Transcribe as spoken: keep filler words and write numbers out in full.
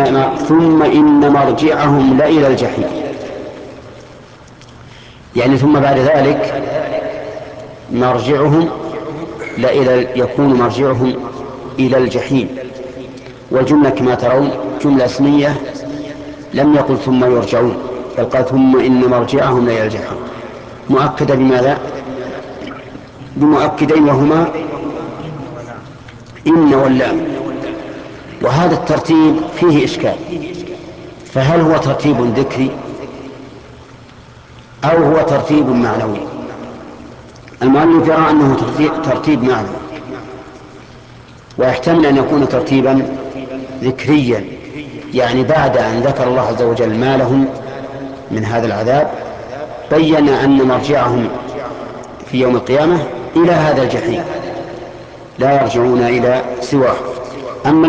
ثم إن مرجعهم لإلى الجحيم، يعني ثم بعد ذلك مرجعهم لإلى يكون مرجعهم إلى الجحيم. والجملة كما ترون جملة اسمية، لم يقل ثم يرجعون، بل قال ثم إن مرجعهم لإلى الجحيم، مؤكدة بماذا؟ بمؤكدين وهما إن واللام. وهذا الترتيب فيه إشكال، فهل هو ترتيب ذكري أو هو ترتيب معنوي؟ المؤلف يرى أنه ترتيب معنوي، ويحتمل أن يكون ترتيبا ذكريا، يعني بعد أن ذكر الله عز وجل ما لهم من هذا العذاب بين أن مرجعهم في يوم القيامة إلى هذا الجحيم لا يرجعون إلى سواه. أما